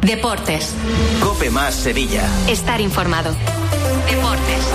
Deportes. COPE más Sevilla. Estar informado. Deportes.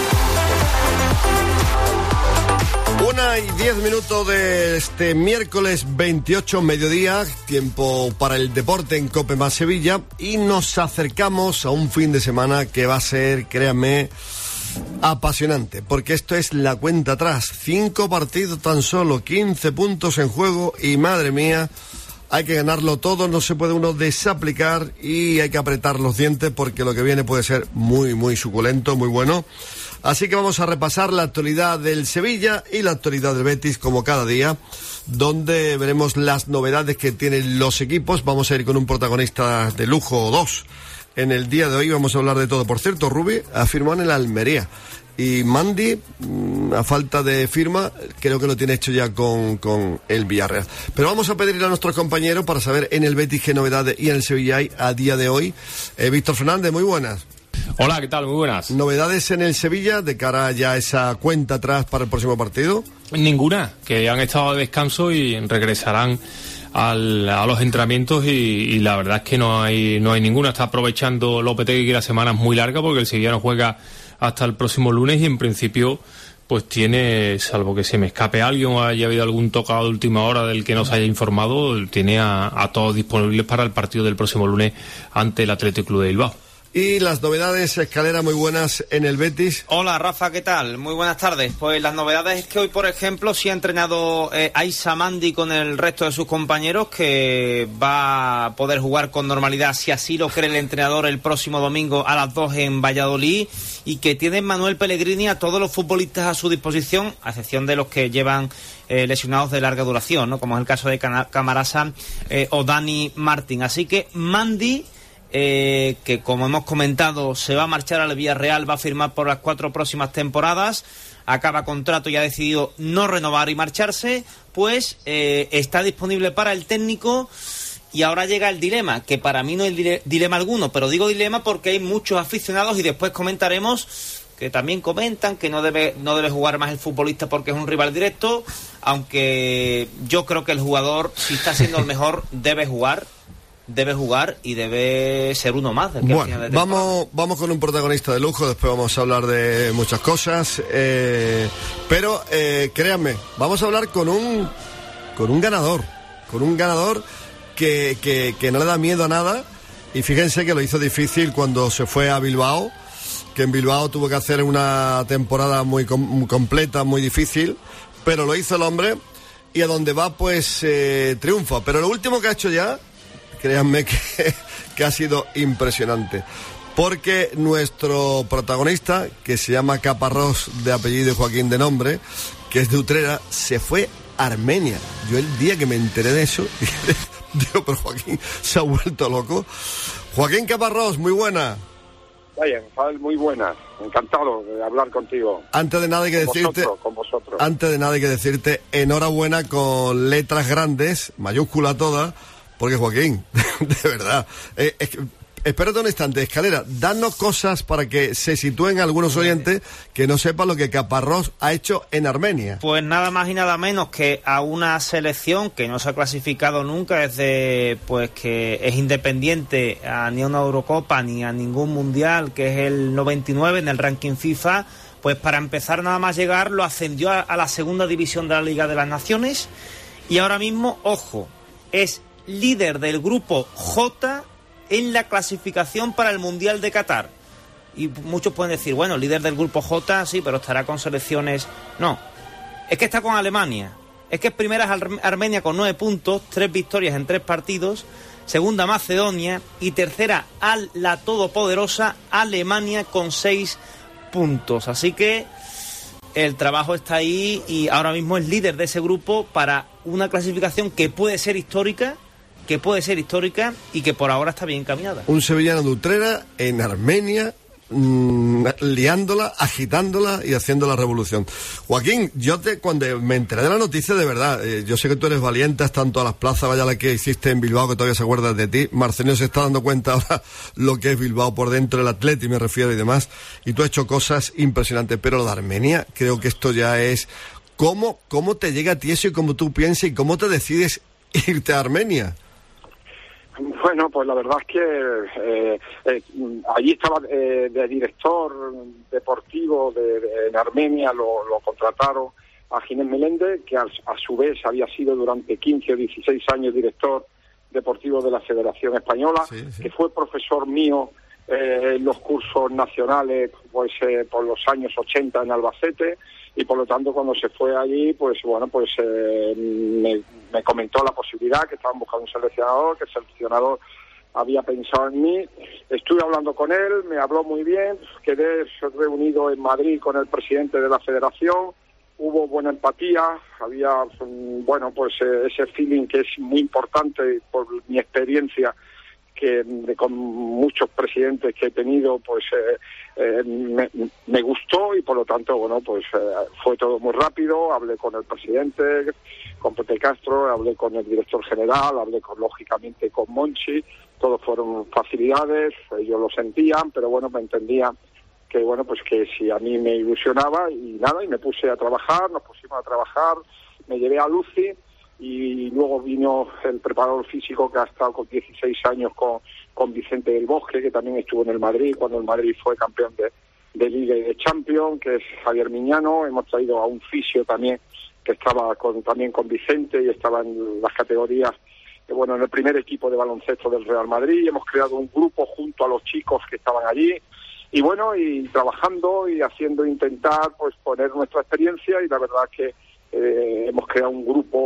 1:10 de este miércoles 28, mediodía, tiempo para el deporte en COPE más Sevilla, y nos acercamos a un fin de semana que va a ser, créanme, apasionante, porque esto es la cuenta atrás. 5 partidos tan solo, 15 puntos en juego y madre mía, hay que ganarlo todo, no se puede uno desaplicar y hay que apretar los dientes porque lo que viene puede ser muy, muy suculento, muy bueno. Así que vamos a repasar la actualidad del Sevilla y la actualidad del Betis como cada día, donde veremos las novedades que tienen los equipos. Vamos a ir con un protagonista de lujo o dos. En el día de hoy vamos a hablar de todo. Por cierto, Rubi ha firmado en el Almería. Y Mandy, a falta de firma, creo que lo tiene hecho ya con el Villarreal. Pero vamos a pedirle a nuestros compañeros para saber en el Betis qué novedades y en el Sevilla hay a día de hoy. Víctor Fernández, muy buenas. Hola, ¿qué tal? Muy buenas. ¿Novedades en el Sevilla de cara ya a esa cuenta atrás para el próximo partido? Ninguna, que han estado de descanso y regresarán a los entrenamientos y la verdad es que no hay ninguna. Está aprovechando Lopetegui que la semana es muy larga porque el Sevilla no juega hasta el próximo lunes y en principio pues tiene, salvo que se me escape alguien o haya habido algún tocado de última hora del que no se haya informado, tiene a todos disponibles para el partido del próximo lunes ante el Athletic Club de Bilbao. Y las novedades, Escalera, muy buenas en el Betis. Hola, Rafa, ¿qué tal? Muy buenas tardes. Pues las novedades es que hoy, por ejemplo, sí ha entrenado Aissa Mandi con el resto de sus compañeros, que va a poder jugar con normalidad, si así lo cree el entrenador, el próximo domingo a las 2 en Valladolid, y que tiene Manuel Pellegrini a todos los futbolistas a su disposición, a excepción de los que llevan lesionados de larga duración, ¿no? Como es el caso de Camarasa o Dani Martín. Así que Mandi, que como hemos comentado se va a marchar al Villarreal, va a firmar por las 4 próximas temporadas, acaba contrato y ha decidido no renovar y marcharse, pues está disponible para el técnico. Y ahora llega el dilema, que para mí no es dilema alguno, pero digo dilema porque hay muchos aficionados y después comentaremos que también comentan que no debe jugar más el futbolista porque es un rival directo, aunque yo creo que el jugador, si está siendo el mejor, debe jugar y debe ser uno más del que bueno, al final de vamos con un protagonista de lujo, después vamos a hablar de muchas cosas, pero créanme, vamos a hablar con un ganador que no le da miedo a nada, y fíjense que lo hizo difícil cuando se fue a Bilbao, que en Bilbao tuvo que hacer una temporada muy completa, muy difícil, pero lo hizo el hombre, y a donde va pues triunfa. Pero lo último que ha hecho ya, créanme que ha sido impresionante, porque nuestro protagonista, que se llama Caparrós de apellido y Joaquín de nombre, que es de Utrera, se fue a Armenia. Yo el día que me enteré de eso, digo, pero Joaquín se ha vuelto loco. Joaquín Caparrós, muy buena. Bien, muy buena, encantado de hablar contigo. Antes de nada hay que decirte, con vosotros. Antes de nada hay que decirte enhorabuena con letras grandes, mayúscula toda, porque Joaquín, de verdad, espérate un instante, Escalera, danos cosas para que se sitúen algunos oyentes que no sepan lo que Caparrós ha hecho en Armenia. Pues nada más y nada menos que a una selección que no se ha clasificado nunca desde, pues que es independiente ni a una Eurocopa ni a ningún Mundial, que es el 99 en el ranking FIFA. Pues para empezar nada más llegar lo ascendió a la segunda división de la Liga de las Naciones, y ahora mismo, ojo, es líder del grupo J en la clasificación para el Mundial de Qatar. Y muchos pueden decir, bueno, líder del grupo J, sí, pero estará con selecciones. No, es que está con Alemania. Es que primera es Armenia con 9 puntos, 3 victorias en 3 partidos, segunda Macedonia y tercera la todopoderosa Alemania con 6 puntos. Así que el trabajo está ahí y ahora mismo es líder de ese grupo para una clasificación que puede ser histórica y que por ahora está bien encaminada. Un sevillano de Utrera en Armenia, liándola, agitándola y haciendo la revolución. Joaquín, cuando me enteré de la noticia, de verdad, yo sé que tú eres valiente, has tanto a las plazas, vaya la que hiciste en Bilbao, que todavía se acuerda de ti. Marcelino se está dando cuenta ahora lo que es Bilbao por dentro, el Atleti me refiero y demás, y tú has hecho cosas impresionantes, pero lo de Armenia, creo que esto ya es... ¿Cómo te llega a ti eso y cómo tú piensas y cómo te decides irte a Armenia? Bueno, pues la verdad es que allí estaba de director deportivo en Armenia, lo contrataron a Ginés Meléndez, que a su vez había sido durante 15 o 16 años director deportivo de la Federación Española, que fue profesor mío en los cursos nacionales pues por los años 80 en Albacete, y por lo tanto cuando se fue allí pues bueno, pues me comentó la posibilidad que estaban buscando un seleccionador, que el seleccionador había pensado en mí. Estuve hablando con él, me habló muy bien, quedé reunido en Madrid con el presidente de la federación, hubo buena empatía, había bueno, pues ese feeling que es muy importante por mi experiencia con muchos presidentes que he tenido, pues me gustó, y por lo tanto, bueno, pues fue todo muy rápido. Hablé con el presidente, con Pepe Castro, hablé con el director general, hablé lógicamente con Monchi, todos fueron facilidades, ellos lo sentían, pero bueno, me entendían que bueno, pues que si a mí me ilusionaba, y nada, y me puse a trabajar, nos pusimos a trabajar, me llevé a Lucy, y luego vino el preparador físico que ha estado con 16 años con Vicente del Bosque, que también estuvo en el Madrid cuando el Madrid fue campeón de Liga y de Champions, que es Javier Miñano. Hemos traído a un fisio también que estaba también con Vicente y estaba en las categorías, bueno, en el primer equipo de baloncesto del Real Madrid. Hemos creado un grupo junto a los chicos que estaban allí, y bueno, y trabajando y haciendo, intentar pues poner nuestra experiencia, y la verdad que hemos creado un grupo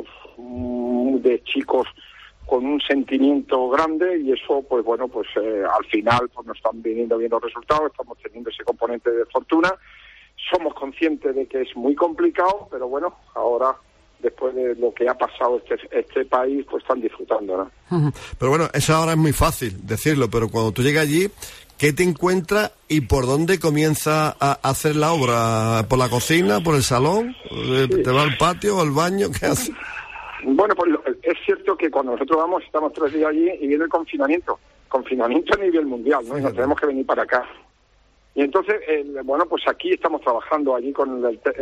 de chicos con un sentimiento grande, y eso pues bueno, pues al final pues nos están viniendo bien los resultados, estamos teniendo ese componente de fortuna. Somos conscientes de que es muy complicado, pero bueno, ahora después de lo que ha pasado este país, pues están disfrutando, ¿no? Pero bueno, eso ahora es muy fácil decirlo, pero cuando tú llegas allí, ¿qué te encuentras y por dónde comienza a hacer la obra? ¿Por la cocina, por el salón? ¿Te va al patio o al baño? ¿Qué haces? Bueno, pues es cierto que cuando nosotros vamos, estamos 3 días allí y viene el confinamiento a nivel mundial, ¿no? Y nos tenemos que venir para acá. Y entonces, bueno, pues aquí estamos trabajando allí con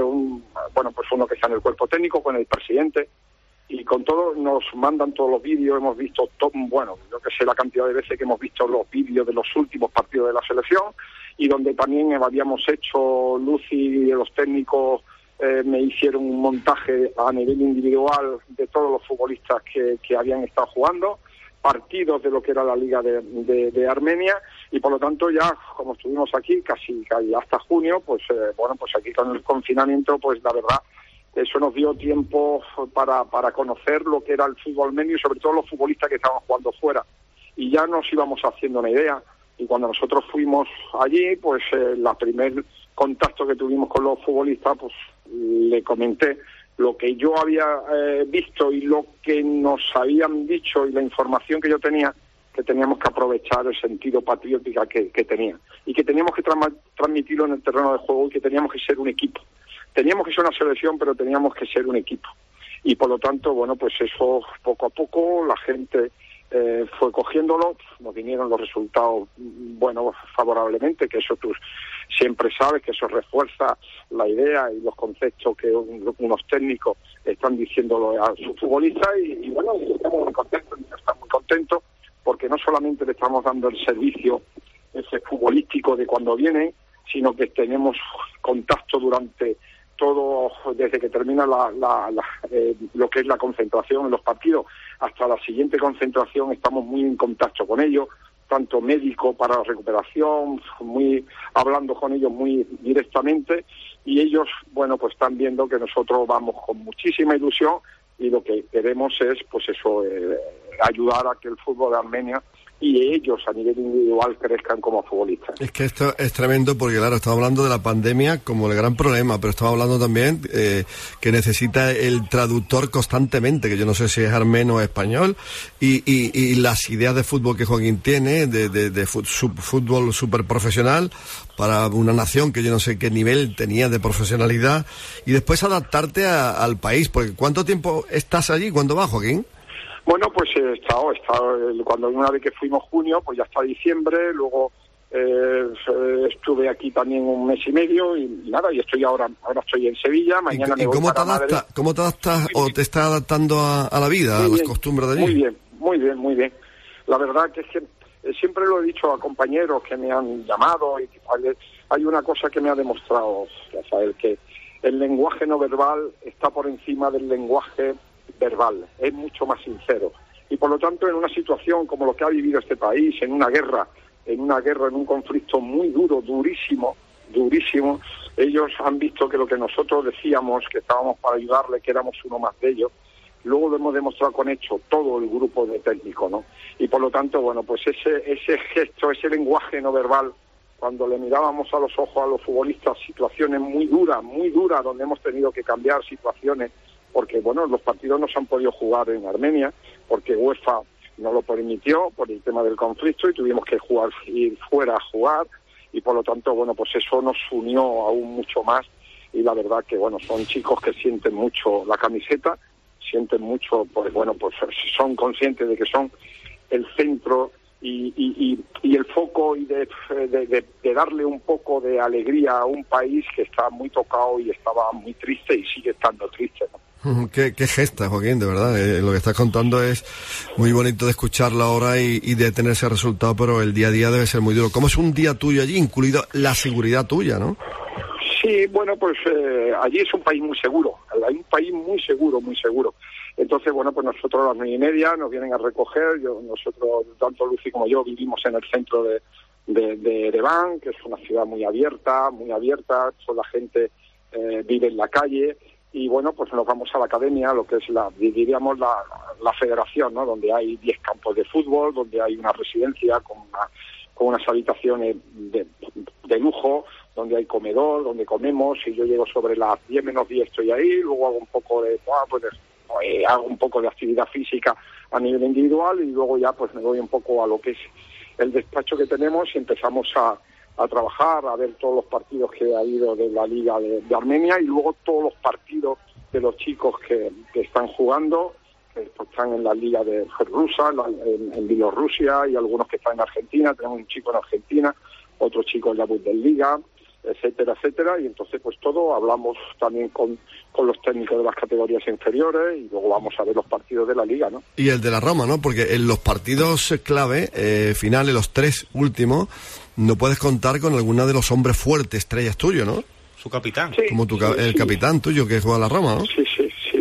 pues uno que está en el cuerpo técnico, con el presidente, y con todo nos mandan todos los vídeos. Hemos visto, bueno, yo que sé la cantidad de veces que hemos visto los vídeos de los últimos partidos de la selección, y donde también habíamos hecho, Lucy y los técnicos me hicieron un montaje a nivel individual de todos los futbolistas que habían estado jugando, partidos de lo que era la Liga de Armenia, y por lo tanto ya, como estuvimos aquí casi hasta junio, pues bueno, pues aquí con el confinamiento, pues la verdad, eso nos dio tiempo para conocer lo que era el fútbol armenio, y sobre todo los futbolistas que estaban jugando fuera, y ya nos íbamos haciendo una idea. Y cuando nosotros fuimos allí, pues el primer contacto que tuvimos con los futbolistas, pues le comenté lo que yo había visto y lo que nos habían dicho, y la información que yo tenía, que teníamos que aprovechar el sentido patriótico que tenía, y que teníamos que transmitirlo en el terreno de juego, y que teníamos que ser un equipo. Teníamos que ser una selección, pero teníamos que ser un equipo. Y por lo tanto, bueno, pues eso poco a poco la gente fue cogiéndolo, nos vinieron los resultados, bueno, favorablemente, que eso tú siempre sabes, que eso refuerza la idea y los conceptos que unos técnicos están diciéndolo a sus futbolistas, y bueno, estamos muy contentos, porque no solamente le estamos dando el servicio ese futbolístico de cuando vienen, sino que tenemos contacto durante todo, desde que termina lo que es la concentración en los partidos hasta la siguiente concentración. Estamos muy en contacto con ellos, tanto médico para la recuperación, hablando con ellos muy directamente, y ellos, bueno, pues están viendo que nosotros vamos con muchísima ilusión, y lo que queremos es, pues eso, ayudar a que el fútbol de Armenia y ellos a nivel individual crezcan como futbolistas. Es que esto es tremendo, porque claro, estamos hablando de la pandemia como el gran problema, pero estamos hablando también que necesita el traductor constantemente, que yo no sé si es armenio o español, y las ideas de fútbol que Joaquín tiene, de fútbol súper profesional, para una nación que yo no sé qué nivel tenía de profesionalidad, y después adaptarte al país, porque ¿cuánto tiempo estás allí? ¿Cuándo vas, Joaquín? Bueno, pues he estado cuando una vez que fuimos junio, pues ya está diciembre, luego estuve aquí también un mes y medio, y nada, y ahora estoy en Sevilla, mañana me voy para Madrid. ¿Cómo te adaptas o te estás adaptando a la vida, a las costumbres de allí? Muy bien. la verdad que es que siempre lo he dicho a compañeros que me han llamado y hay una cosa que me ha demostrado, Rafael, que el lenguaje no verbal está por encima del lenguaje verbal, es mucho más sincero. Y por lo tanto, en una situación como lo que ha vivido este país, en una guerra, en un conflicto muy duro, durísimo, ellos han visto que lo que nosotros decíamos, que estábamos para ayudarle, que éramos uno más de ellos, luego lo hemos demostrado con hecho todo el grupo de técnicos, ¿no? Y por lo tanto, bueno, pues ese gesto, ese lenguaje no verbal, cuando le mirábamos a los ojos a los futbolistas, situaciones muy duras, donde hemos tenido que cambiar situaciones, porque, bueno, los partidos no se han podido jugar en Armenia, porque UEFA no lo permitió por el tema del conflicto y tuvimos que ir fuera a jugar, y por lo tanto, bueno, pues eso nos unió aún mucho más, y la verdad que, bueno, son chicos que sienten mucho la camiseta, sienten mucho, pues bueno, pues son conscientes de que son el centro y el foco y de darle un poco de alegría a un país que está muy tocado y estaba muy triste y sigue estando triste, ¿no? Qué gesta, Joaquín, de verdad. Lo que estás contando es muy bonito de escucharlo ahora y de tener ese resultado, pero el día a día debe ser muy duro. ¿Cómo es un día tuyo allí, incluido la seguridad tuya, no? Sí, bueno, pues allí es un país muy seguro, hay un país muy seguro. Entonces, bueno, pues nosotros a las 9:30 nos vienen a recoger, nosotros, tanto Lucy como yo, vivimos en el centro de Ereván, que es una ciudad muy abierta, toda la gente vive en la calle, y bueno, pues nos vamos a la academia, lo que es diríamos la federación, ¿no? Donde hay 10 campos de fútbol, donde hay una residencia con unas habitaciones de lujo, donde hay comedor, donde comemos, y yo llego sobre las 10 menos 10 estoy ahí, luego hago un poco de actividad física a nivel individual, y luego ya pues me voy un poco a lo que es el despacho que tenemos y empezamos a trabajar, a ver todos los partidos que ha habido de la Liga de Armenia, y luego todos los partidos de los chicos que están jugando, que están en la Liga de rusa, en Bielorrusia, y algunos que están en Argentina. Tenemos un chico en Argentina, otro chico en la Bundesliga, etcétera, y entonces pues todo, hablamos también con los técnicos de las categorías inferiores, y luego vamos a ver los partidos de la Liga, ¿no? Y el de la Roma, ¿no? Porque en los partidos clave, finales, los 3 últimos, no puedes contar con alguna de los hombres fuertes, estrellas tuyos, ¿no? Su capitán. Sí, como el capitán tuyo que juega a la Roma, ¿no? Sí,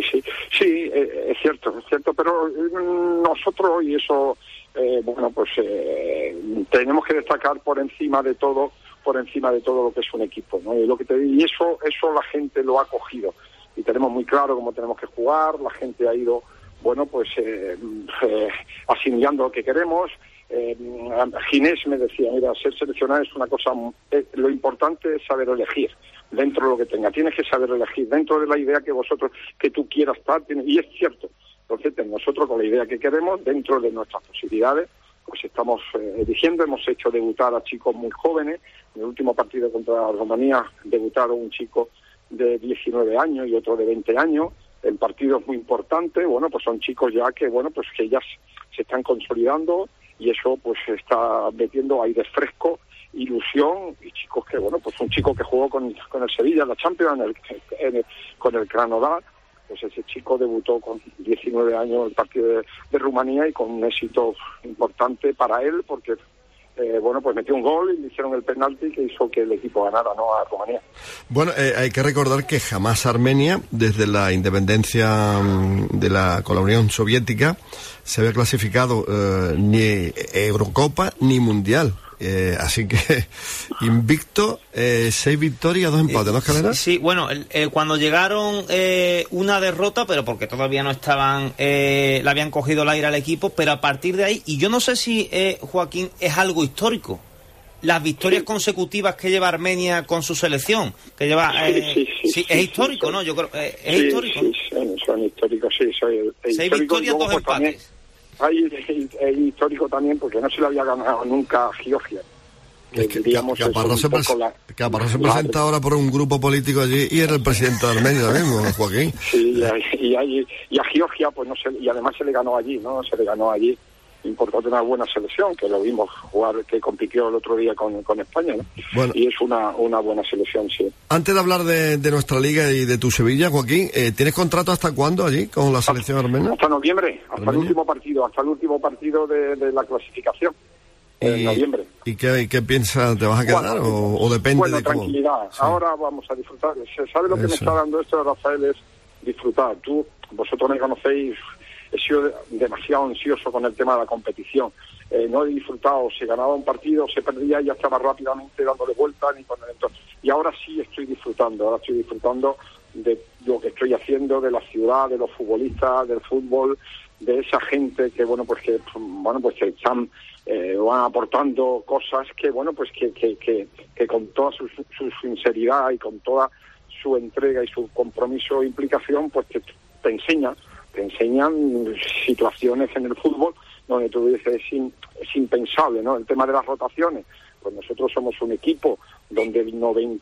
es cierto, pero nosotros, y eso, bueno, pues tenemos que destacar por encima de todo lo que es un equipo, ¿no? Y eso la gente lo ha cogido, y tenemos muy claro cómo tenemos que jugar. La gente ha ido, bueno, pues asimilando lo que queremos. Ginés me decía, mira, ser seleccionado es una cosa, lo importante es saber elegir dentro de lo que tenga, tienes que saber elegir dentro de la idea que tú quieras estar, y es cierto. Entonces nosotros, con la idea que queremos, dentro de nuestras posibilidades, pues estamos eligiendo. Hemos hecho debutar a chicos muy jóvenes. En el último partido contra Rumanía debutaron un chico de 19 años y otro de 20 años, en partidos muy importantes. Bueno, pues son chicos ya que ya se están consolidando, y eso pues está metiendo aire fresco, ilusión, y chicos que, bueno, pues un chico que jugó con el Sevilla en la Champions, con el Krasnodar, pues ese chico debutó con 19 años en el partido de Rumanía, y con un éxito importante para él, porque bueno, pues metió un gol y le hicieron el penalti que hizo que el equipo ganara, ¿no?, a Rumanía. Bueno, hay que recordar que jamás Armenia, desde la independencia con la Unión Soviética, se había clasificado ni Eurocopa ni Mundial. Así que invicto, 6 victorias, 2 empates, ¿no, Escalera? Sí, bueno, cuando llegaron una derrota, pero porque todavía no estaban, le habían cogido el aire al equipo, pero a partir de ahí, y yo no sé si, Joaquín, es algo histórico, las victorias consecutivas que lleva Armenia con su selección, que lleva, sí, es histórico, ¿no? Yo creo, es histórico. Sí, son históricos, sí, 6 victorias, 2 empates. Es histórico también porque no se le había ganado nunca a Georgia. Es que Caparrós se presenta ahora por un grupo político allí y era el presidente de Armenia mismo, Joaquín. Sí, y a Georgia, pues no se, y además se le ganó allí, ¿no? Se le ganó allí. importante, una buena selección, que lo vimos jugar, que compitió el otro día con España, ¿no? Bueno, y es una buena selección, sí. Antes de hablar de nuestra liga y de tu Sevilla, Joaquín, ¿tienes contrato hasta cuándo allí con la selección armenia? Hasta noviembre, hasta el último partido de la clasificación. En noviembre. ¿Y qué piensas? ¿Te vas a quedar o depende de cómo? Tranquilidad. Sí. Ahora vamos a disfrutar. ¿Sabe lo que me está dando esto, Rafael? Es disfrutar. Vosotros me conocéis, he sido demasiado ansioso con el tema de la competición. No he disfrutado. Se ganaba un partido, se perdía y ya estaba rápidamente dándole vueltas. Y ahora sí estoy disfrutando. Ahora estoy disfrutando de lo que estoy haciendo, de la ciudad, de los futbolistas, del fútbol, de esa gente que que están van aportando cosas que con toda su sinceridad y con toda su entrega y su compromiso e implicación, pues te enseñan situaciones en el fútbol donde tú dices es impensable, ¿no? El tema de las rotaciones, pues nosotros somos un equipo donde el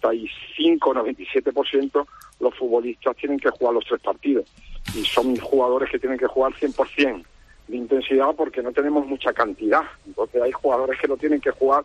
95-97% los futbolistas tienen que jugar los 3 partidos y son jugadores que tienen que jugar 100% de intensidad porque no tenemos mucha cantidad. Entonces hay jugadores que lo tienen que jugar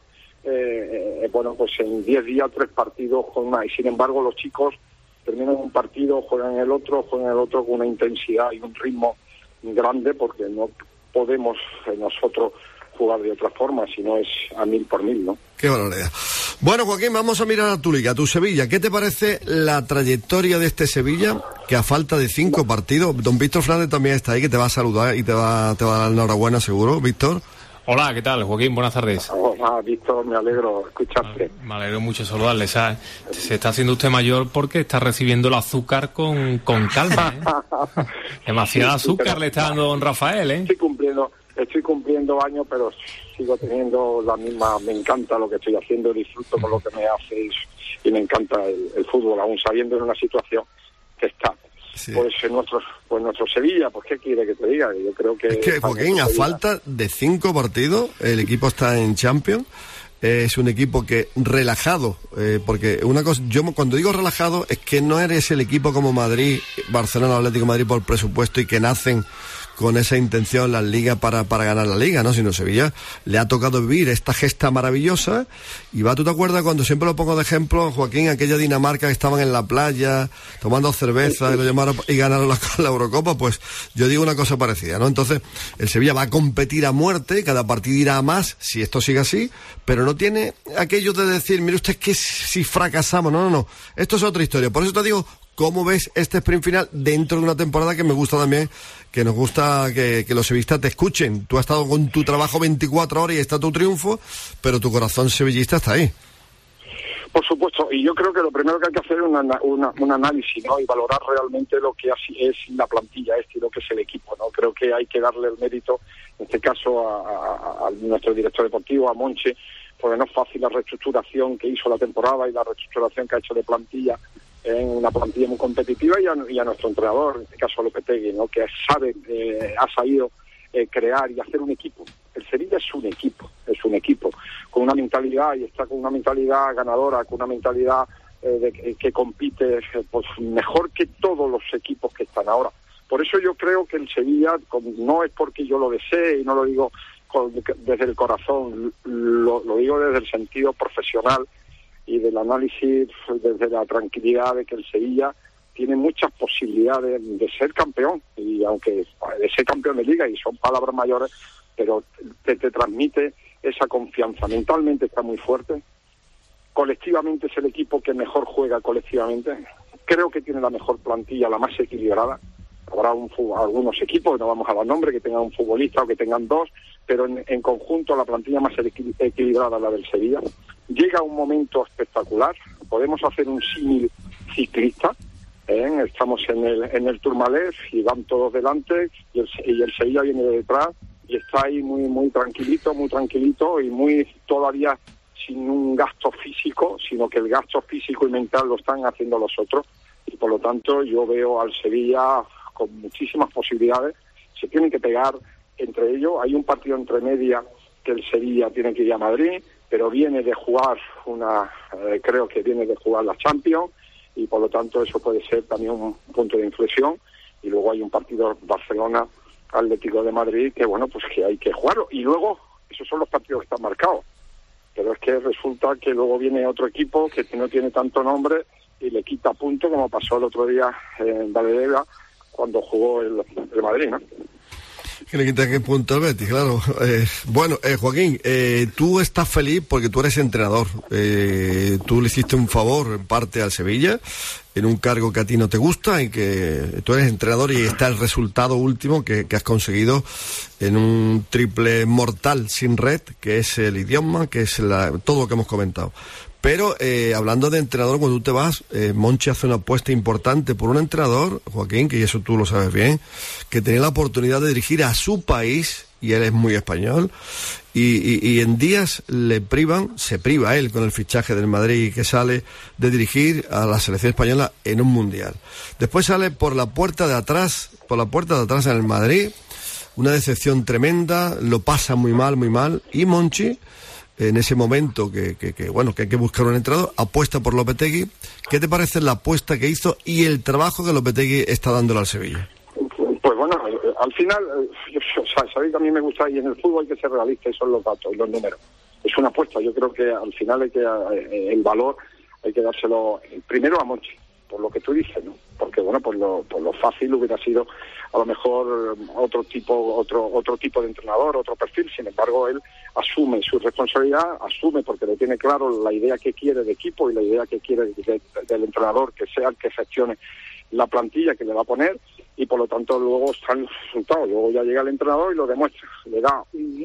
en 10 días 3 partidos con una, y sin embargo los chicos terminan un partido, juegan el otro con una intensidad y un ritmo grande, porque no podemos nosotros jugar de otra forma, si no es a 1000 por 1000, ¿no? Qué barbaridad. Bueno, Joaquín, vamos a mirar a tu liga, a tu Sevilla. ¿Qué te parece la trayectoria de este Sevilla, que a falta de 5 partidos, don Víctor Fernández también está ahí, que te va a saludar y te va a dar la enhorabuena seguro, Víctor? Hola, ¿qué tal, Joaquín? Buenas tardes. Hola, Víctor, me alegro escucharte. Me alegro mucho saludarle. Se está haciendo usted mayor porque está recibiendo el azúcar con calma, ¿eh? Demasiada azúcar le está dando don Rafael, ¿eh? Estoy cumpliendo años, pero sigo teniendo la misma. Me encanta lo que estoy haciendo, disfruto con lo que me hace y me encanta el fútbol, aún sabiendo en una situación que está. Sí. Pues nuestro Sevilla, pues ¿qué quiere que te diga? Yo creo que... Es que, Joaquín, a falta de 5 partidos, el equipo está en Champions. Es un equipo que relajado, porque una cosa, yo cuando digo relajado es que no eres el equipo como Madrid, Barcelona, Atlético de Madrid por presupuesto y que nacen con esa intención las ligas para ganar la liga, ¿no? Sino Sevilla le ha tocado vivir esta gesta maravillosa. Y ¿tú te acuerdas cuando siempre lo pongo de ejemplo, Joaquín, aquella Dinamarca que estaban en la playa tomando cerveza y lo llamaron y ganaron la Eurocopa? Pues yo digo una cosa parecida, ¿no? Entonces el Sevilla va a competir a muerte, cada partido irá a más si esto sigue así, pero no tiene aquello de decir, mire usted que si fracasamos, no, esto es otra historia. Por eso te digo, ¿cómo ves este sprint final dentro de una temporada que me gusta también, que nos gusta que los sevillistas te escuchen? Tú has estado con tu trabajo 24 horas y está tu triunfo, pero tu corazón sevillista está ahí. Por supuesto, y yo creo que lo primero que hay que hacer es un análisis, ¿no? Y valorar realmente lo que es la plantilla y lo que es el equipo, ¿no? Creo que hay que darle el mérito, en este caso, a nuestro director deportivo, a Monche, porque no es fácil la reestructuración que hizo la temporada y la reestructuración que ha hecho de plantilla, en una plantilla muy competitiva, y a nuestro entrenador, en este caso a Lopetegui, ¿no? Que ha sabido crear y hacer un equipo. El Sevilla es un equipo con una mentalidad, y está con una mentalidad ganadora, con una mentalidad que compite pues mejor que todos los equipos que están ahora. Por eso yo creo que el Sevilla, no es porque yo lo desee y no lo digo desde el corazón, lo digo desde el sentido profesional y del análisis, desde la tranquilidad de que el Sevilla tiene muchas posibilidades de ser campeón, y aunque de ser campeón de liga, y son palabras mayores, pero te transmite esa confianza. Mentalmente está muy fuerte, colectivamente es el equipo que mejor juega colectivamente, creo que tiene la mejor plantilla, la más equilibrada. Habrá algunos equipos, no vamos a dar nombre, que tengan un futbolista o que tengan 2, pero en conjunto la plantilla más equilibrada es la del Sevilla. Llega un momento espectacular, podemos hacer un símil ciclista, estamos en el Tourmalet y van todos delante y el Sevilla viene de detrás y está ahí muy tranquilito y muy todavía sin un gasto físico, sino que el gasto físico y mental lo están haciendo los otros, y por lo tanto yo veo al Sevilla con muchísimas posibilidades. Se tienen que pegar entre ellos, hay un partido entre media que el Sevilla tiene que ir a Madrid, pero viene de jugar creo que viene de jugar la Champions, y por lo tanto eso puede ser también un punto de inflexión. Y luego hay un partido Atlético de Madrid, que bueno, pues que hay que jugarlo. Y luego, esos son los partidos que están marcados. Pero es que resulta que luego viene otro equipo que no tiene tanto nombre y le quita punto, como pasó el otro día en Valdebebas cuando jugó el Madrid, ¿no? Que le quita que punto al Betis, claro. Bueno, Joaquín, tú estás feliz porque tú eres entrenador. Tú le hiciste un favor en parte al Sevilla, en un cargo que a ti no te gusta, y que tú eres entrenador, y está el resultado último que has conseguido en un triple mortal sin red, que es el idioma, que es todo lo que hemos comentado. Pero hablando de entrenador, cuando tú te vas, Monchi hace una apuesta importante por un entrenador, Joaquín, que eso tú lo sabes bien, que tenía la oportunidad de dirigir a su país, y él es muy español, y en días se priva él con el fichaje del Madrid, que sale de dirigir a la selección española en un mundial. Después sale por la puerta de atrás en el Madrid, una decepción tremenda, lo pasa muy mal, y Monchi, en ese momento que hay que buscar un entrenador, apuesta por Lopetegui. ¿Qué te parece la apuesta que hizo y el trabajo que Lopetegui está dándole al Sevilla? Pues bueno, al final, sabéis que a mí me gusta, y en el fútbol hay que ser realista, y son los datos y los números. Es una apuesta. Yo creo que al final el valor hay que dárselo primero a Monchi, por lo que tú dices, ¿no? Porque bueno, por lo fácil hubiera sido a lo mejor otro tipo de entrenador, otro perfil. Sin embargo, él asume su responsabilidad, porque le tiene claro la idea que quiere de equipo y la idea que quiere del entrenador, que sea el que gestione la plantilla que le va a poner, y por lo tanto luego están los resultados. Luego ya llega el entrenador y lo demuestra, le da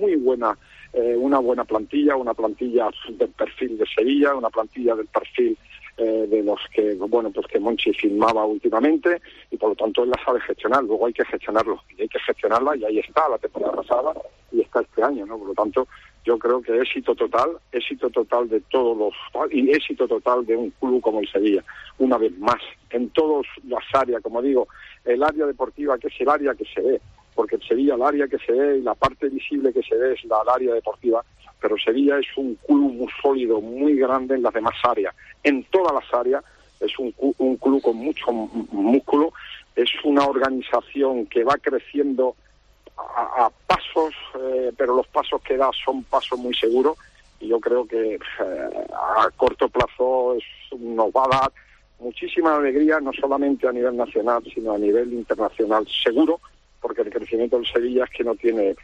una buena plantilla, una plantilla del perfil de Sevilla, una plantilla del perfil de los que que Monchi firmaba últimamente, y por lo tanto él la sabe gestionar. Luego hay que gestionarlo, y hay que gestionarla, y ahí está la temporada pasada y está este año, ¿no? Por lo tanto, yo creo que éxito total de todos y éxito total de un club como el Sevilla, una vez más, en todas las áreas. Como digo, el área deportiva, que es el área que se ve, porque el Sevilla, el área que se ve y la parte visible que se ve es el área deportiva, pero Sevilla es un club muy sólido, muy grande en las demás áreas, en todas las áreas. Es un club con mucho músculo, es una organización que va creciendo a pasos, pero los pasos que da son pasos muy seguros, y yo creo que a corto plazo nos va a dar muchísima alegría, no solamente a nivel nacional, sino a nivel internacional, seguro, porque el crecimiento del Sevilla es que no tiene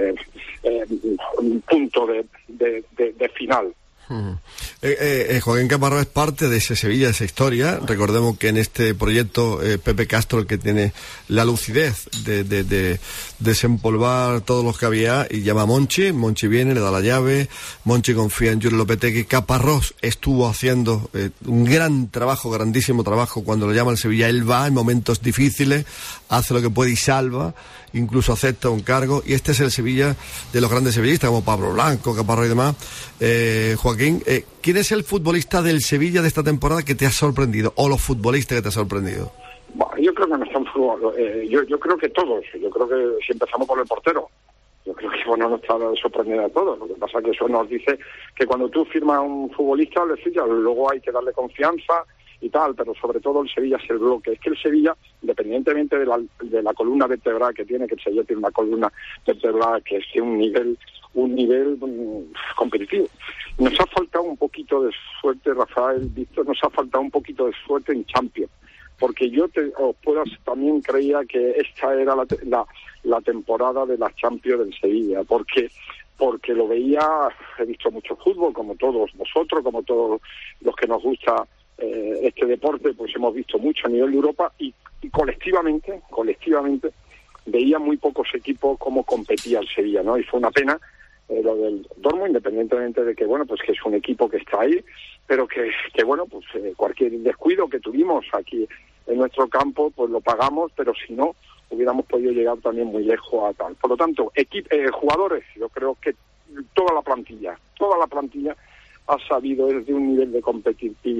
un punto de final. Joaquín Caparrós es parte de ese Sevilla, de esa historia. Recordemos que en este proyecto Pepe Castro, el que tiene la lucidez de desempolvar todos los que había, y llama a Monchi viene, le da la llave, Monchi confía en Jurgen Lopetegui. Caparrós estuvo haciendo un gran trabajo, grandísimo trabajo. Cuando lo llama el Sevilla, él va en momentos difíciles, hace lo que puede y salva, incluso acepta un cargo, y este es el Sevilla de los grandes sevillistas como Pablo Blanco, Caparrós y demás. Joaquín, ¿quién es el futbolista del Sevilla de esta temporada que te ha sorprendido, o los futbolistas que te ha sorprendido? Bueno, yo creo que no están fútbol, yo creo que todos. Yo creo que si empezamos por el portero, yo creo que no está sorprendido a todos. Lo que pasa es que eso nos dice que cuando tú firmas a un futbolista, le fichas, luego hay que darle confianza y tal, pero sobre todo el Sevilla es el bloque. Es que el Sevilla, independientemente de la columna vertebral que tiene, que el Sevilla tiene una columna vertebral que es de un nivel competitivo. Nos ha faltado un poquito de suerte, Rafael, Víctor, nos ha faltado un poquito de suerte en Champions, porque yo también creía que esta era la temporada de las Champions del Sevilla, porque lo veía, he visto mucho fútbol, como todos vosotros, como todos los que nos gusta este deporte, pues hemos visto mucho a nivel de Europa, y colectivamente veía muy pocos equipos cómo competía el Sevilla, ¿no? Y fue una pena lo del Dortmund, independientemente de que, bueno, pues que es un equipo que está ahí, pero que bueno, pues cualquier descuido que tuvimos aquí en nuestro campo, pues lo pagamos, pero si no, hubiéramos podido llegar también muy lejos a tal. Por lo tanto, jugadores, yo creo que toda la plantilla ha sabido desde un nivel de competitividad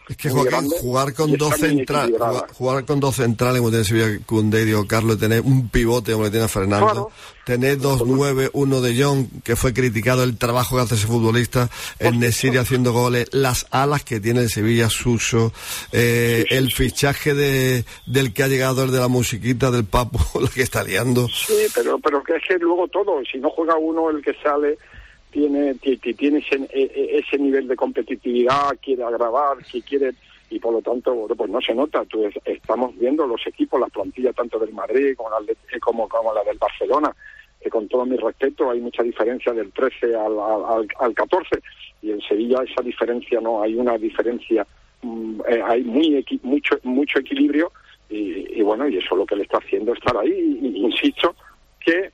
Es que muy grande, jugar con dos centrales, como tiene Sevilla, Koundé y Diego Carlos, tener un pivote como le tiene a Fernando, claro, tener 2-9, uno de Jong, que fue criticado el trabajo que hace ese futbolista, el Nesiri haciendo goles, las alas que tiene el Sevilla, Suso, el fichaje del que ha llegado, el de la musiquita del Papu, la que está liando. Sí, pero que es que luego todo, si no juega uno, el que sale tiene ese nivel de competitividad, quiere agravar, que quiere, y por lo tanto pues no se nota. Estamos viendo los equipos, las plantillas tanto del Madrid como la del Barcelona, que con todo mi respeto hay mucha diferencia del 13 al 14, y en Sevilla esa diferencia no, hay una diferencia, hay mucho equilibrio, y bueno, y eso es lo que le está haciendo estar ahí, y insisto que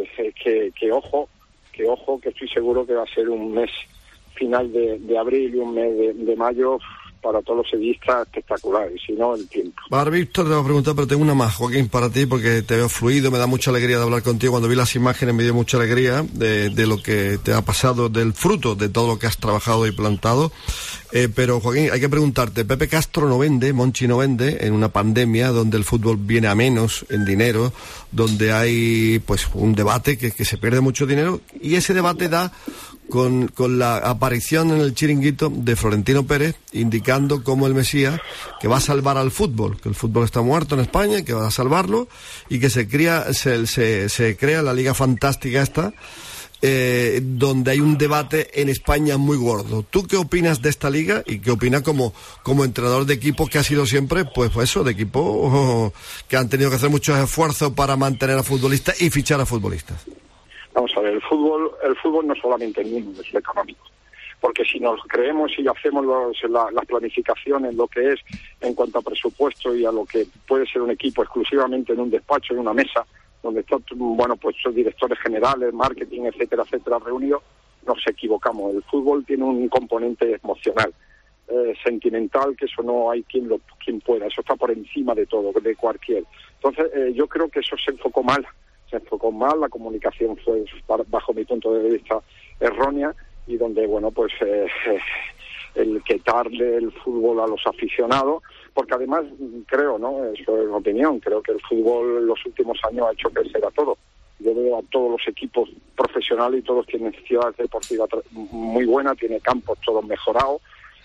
ojo, que estoy seguro que va a ser un mes final de abril y un mes de mayo para todos los sevillistas espectacular, y si no, el tiempo. Ahora, Víctor, te voy a preguntar, pero tengo una más, Joaquín, para ti, porque te veo fluido, me da mucha alegría de hablar contigo. Cuando vi las imágenes me dio mucha alegría de lo que te ha pasado, del fruto de todo lo que has trabajado y plantado. Pero, Joaquín, hay que preguntarte, Pepe Castro no vende, Monchi no vende, en una pandemia donde el fútbol viene a menos en dinero, donde hay pues un debate que se pierde mucho dinero, y ese debate da con la aparición en el chiringuito de Florentino Pérez, indicando como el Mesías que va a salvar al fútbol, que el fútbol está muerto en España y que va a salvarlo, y que se crea la Liga Fantástica esta, donde hay un debate en España muy gordo. ¿Tú qué opinas de esta liga y qué opinas como entrenador de equipos que ha sido siempre, pues eso, de equipos que han tenido que hacer muchos esfuerzos para mantener a futbolistas y fichar a futbolistas? Vamos a ver, el fútbol no solamente el mundo, es lo económico. Porque si nos creemos y hacemos las planificaciones, lo que es en cuanto a presupuesto y a lo que puede ser un equipo exclusivamente en un despacho, en una mesa, donde están, bueno, pues son directores generales, marketing, etcétera, reunidos, nos equivocamos. El fútbol tiene un componente emocional, sentimental, que eso no hay quien pueda, eso está por encima de todo, de cualquier. Entonces, yo creo que eso se enfocó mal, la comunicación fue, bajo mi punto de vista, errónea, y donde, bueno, pues el quitarle el fútbol a los aficionados, porque además creo, ¿no?, eso es mi opinión, creo que el fútbol en los últimos años ha hecho crecer a todo. Yo veo a todos los equipos profesionales y todos tienen ciudades deportivas muy buenas, tiene campos todos mejorados,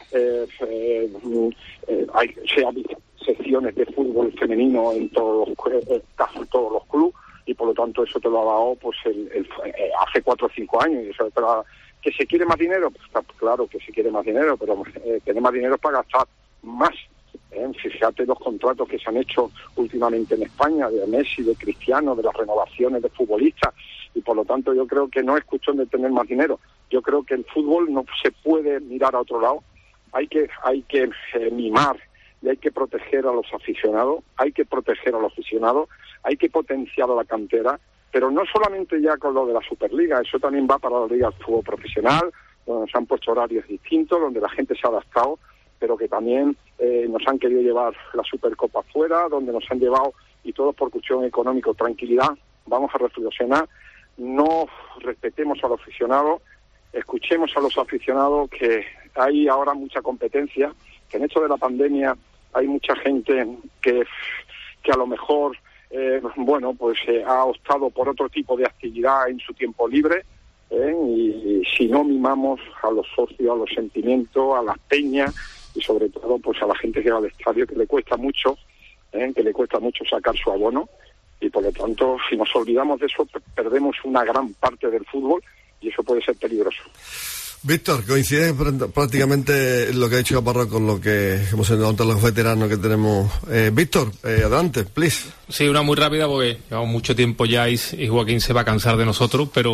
hay secciones de fútbol femenino en todos los clubes, y por lo tanto eso te lo ha dado pues hace 4 o 5 años. Y eso, pero, ¿que se quiere más dinero? Pues claro que se quiere más dinero, pero tener más dinero para gastar más. Fíjate los contratos que se han hecho últimamente en España, de Messi, de Cristiano, de las renovaciones de futbolistas, y por lo tanto yo creo que no es cuestión de tener más dinero. Yo creo que el fútbol no se puede mirar a otro lado, hay que mimar y hay que proteger a los aficionados, hay que potenciar a la cantera, pero no solamente ya con lo de la Superliga, eso también va para la Liga de Fútbol Profesional, donde se han puesto horarios distintos, donde la gente se ha adaptado, pero que también nos han querido llevar la Supercopa afuera, donde nos han llevado, y todo por cuestión económica. Tranquilidad, vamos a reflexionar, no respetemos a los aficionados, escuchemos a los aficionados, que hay ahora mucha competencia, que en esto de la pandemia hay mucha gente que a lo mejor ha optado por otro tipo de actividad en su tiempo libre, y si no mimamos a los socios, a los sentimientos, a las peñas, y sobre todo pues a la gente que va al estadio, que le cuesta mucho sacar su abono, y por lo tanto si nos olvidamos de eso perdemos una gran parte del fútbol, y eso puede ser peligroso. Víctor, coincide prácticamente lo que ha dicho Caparrós con lo que hemos encontrado los veteranos que tenemos. Víctor, adelante, please. Sí, una muy rápida porque llevamos mucho tiempo ya y Joaquín se va a cansar de nosotros, pero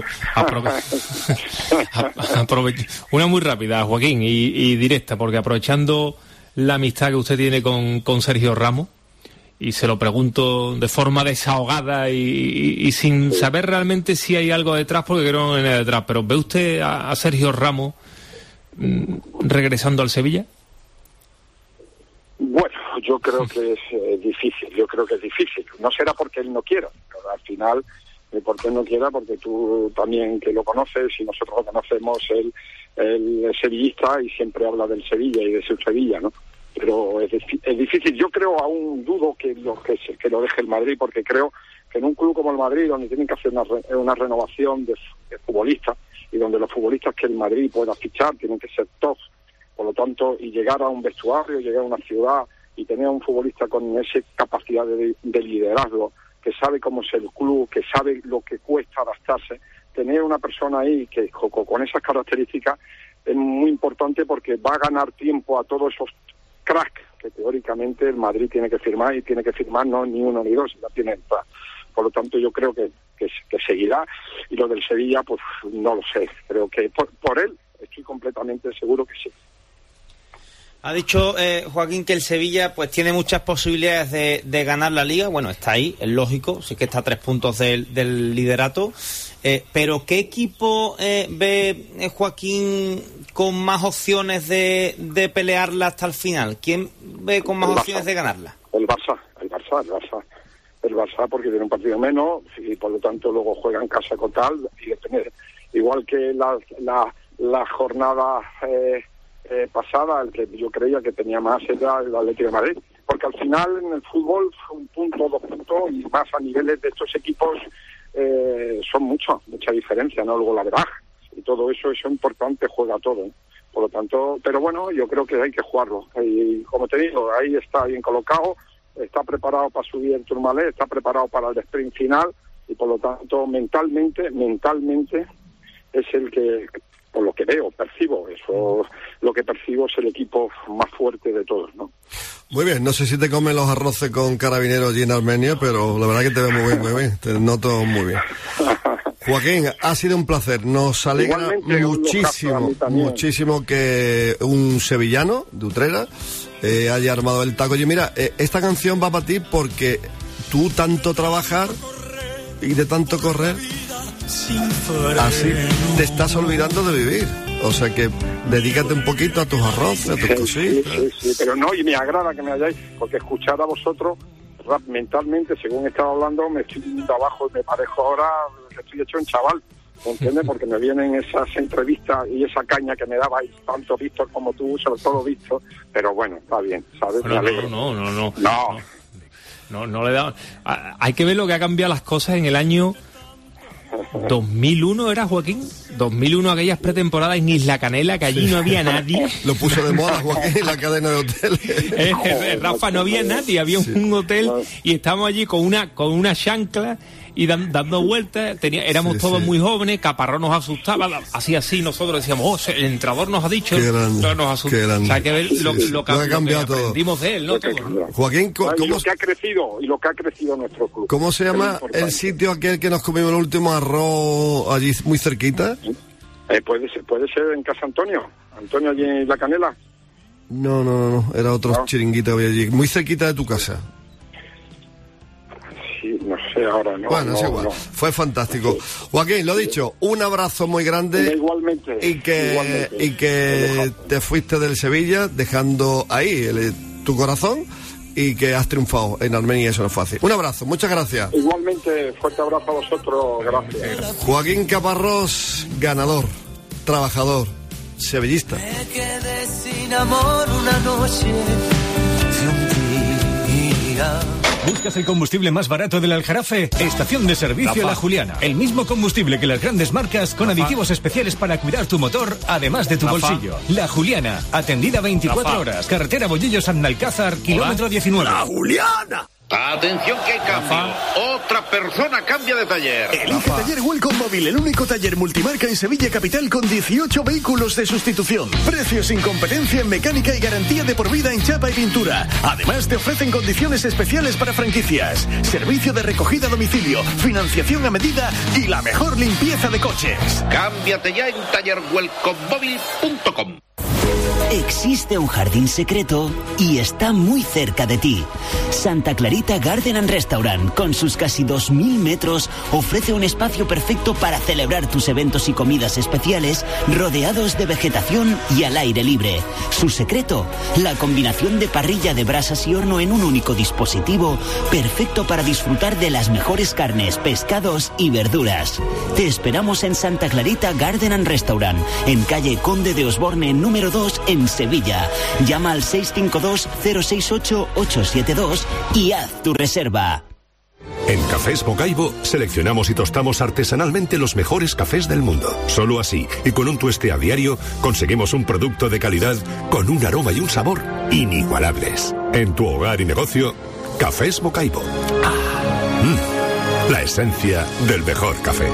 una muy rápida, Joaquín, y directa, porque aprovechando la amistad que usted tiene con Sergio Ramos, y se lo pregunto de forma desahogada y sin saber realmente si hay algo detrás, porque creo que no hay detrás, pero ¿ve usted a Sergio Ramos regresando al Sevilla? Bueno, yo creo que es difícil, no será porque él no quiera, pero al final, porque él no quiera, porque tú también que lo conoces y nosotros lo conocemos, él es sevillista y siempre habla del Sevilla y de su Sevilla, ¿no? pero es difícil. Yo creo, aún dudo que lo deje el Madrid, porque creo que en un club como el Madrid, donde tienen que hacer una renovación de futbolistas, y donde los futbolistas que el Madrid pueda fichar tienen que ser top, por lo tanto, y llegar a un vestuario, llegar a una ciudad y tener a un futbolista con esa capacidad de liderazgo, que sabe cómo es el club, que sabe lo que cuesta adaptarse, tener una persona ahí que con esas características es muy importante, porque va a ganar tiempo a todos esos cracks que teóricamente el Madrid tiene que firmar, y tiene que firmar no ni uno ni dos, ya tiene entrada. Por lo tanto, yo creo que seguirá, y lo del Sevilla, pues no lo sé, creo que por él estoy completamente seguro que sí. Ha dicho Joaquín que el Sevilla pues tiene muchas posibilidades de ganar la Liga. Bueno, está ahí, es lógico, sí que está a 3 puntos del liderato. Pero ¿qué equipo ve Joaquín con más opciones de pelearla hasta el final? ¿Quién ve con más opciones de ganarla? El Barça, porque tiene un partido menos y por lo tanto luego juega en casa con tal, y depende, igual que la jornada pasada, el que yo creía que tenía más era el Atlético de Madrid, porque al final en el fútbol 1 punto, 2 puntos y más a niveles de estos equipos son mucha diferencia, ¿no? Luego la verdad, y todo eso es importante, juega todo, ¿eh? Por lo tanto, pero bueno, yo creo que hay que jugarlo, y como te digo, ahí está bien colocado, está preparado para subir el Tourmalet, está preparado para el sprint final, y por lo tanto mentalmente es el que, por lo que veo, percibo, eso, lo que percibo es el equipo más fuerte de todos, ¿no? Muy bien, no sé si te comen los arroces con carabineros allí en Armenia, pero la verdad que te veo muy bien, te noto muy bien. Joaquín, ha sido un placer, nos alegra muchísimo que un sevillano de Utrera haya armado el taco. Oye, mira, esta canción va para ti porque tú tanto trabajar y de tanto correr, así te estás olvidando de vivir. O sea que dedícate un poquito a tus arroces, a tus cositas. Sí, pero no, y me agrada que me hayáis, porque escuchar a vosotros mentalmente, según estaba hablando, me estoy viendo abajo y me parejo ahora que estoy hecho un chaval, ¿me entiendes? Porque me vienen esas entrevistas y esa caña que me dabais, tanto Víctor como tú, sobre todo Víctor, pero bueno, está bien, ¿sabes? Me alegro. No le da. Hay que ver lo que ha cambiado las cosas en el año 2001, ¿era, Joaquín? 2001, aquellas pretemporadas en Isla Canela, que allí no había nadie. Lo puso de moda, Joaquín, en la cadena de hoteles. Rafa, no había nadie, había un hotel y estábamos allí con una chancla y dando vueltas, éramos todos muy jóvenes, Caparrós nos asustaba, así nosotros decíamos, el entrenador nos ha dicho, nos asustaba. O sea, hay que ver lo que aprendimos de él, ¿no? Joaquín, lo que ha crecido nuestro club. ¿Cómo se llama el sitio aquel que nos comimos el último arroz allí muy cerquita? Puede ser en Casa Antonio allí en La Canela. No, era otro chiringuito que había allí, muy cerquita de tu casa. Sí, no sé ahora, ¿no? Bueno, es igual. Fue fantástico. Joaquín, lo dicho, un abrazo muy grande. Igualmente. Y que te fuiste del Sevilla dejando ahí tu corazón y que has triunfado en Armenia, eso no es fácil. Un abrazo, muchas gracias. Igualmente, fuerte abrazo a vosotros, gracias. Joaquín Caparrós, ganador, trabajador, sevillista. Me quedé sin amor una noche de un día. ¿Buscas el combustible más barato del Aljarafe? Estación de servicio La Juliana. El mismo combustible que las grandes marcas con aditivos especiales para cuidar tu motor, además de tu bolsillo. La Juliana, atendida 24 horas. Carretera Bollillo-San kilómetro 19. ¡La Juliana! Atención que hay cambio. Otra persona cambia de taller. Elige Taller Welcome Móvil, el único taller multimarca en Sevilla capital con 18 vehículos de sustitución. Precios sin competencia en mecánica y garantía de por vida en chapa y pintura. Además te ofrecen condiciones especiales para franquicias, servicio de recogida a domicilio, financiación a medida y la mejor limpieza de coches. Cámbiate ya en tallerwelcomemóvil.com. Existe un jardín secreto y está muy cerca de ti. Santa Clarita Garden and Restaurant, con sus casi 2.000 metros, ofrece un espacio perfecto para celebrar tus eventos y comidas especiales, rodeados de vegetación y al aire libre. Su secreto, la combinación de parrilla de brasas y horno en un único dispositivo, perfecto para disfrutar de las mejores carnes, pescados y verduras. Te esperamos en Santa Clarita Garden and Restaurant, en calle Conde de Osborne número 2, en en Sevilla. Llama al 652-068-872 y haz tu reserva. En Cafés Mocaibo seleccionamos y tostamos artesanalmente los mejores cafés del mundo. Solo así, y con un tueste a diario, conseguimos un producto de calidad con un aroma y un sabor inigualables. En tu hogar y negocio, Cafés Mocaibo. La esencia del mejor café.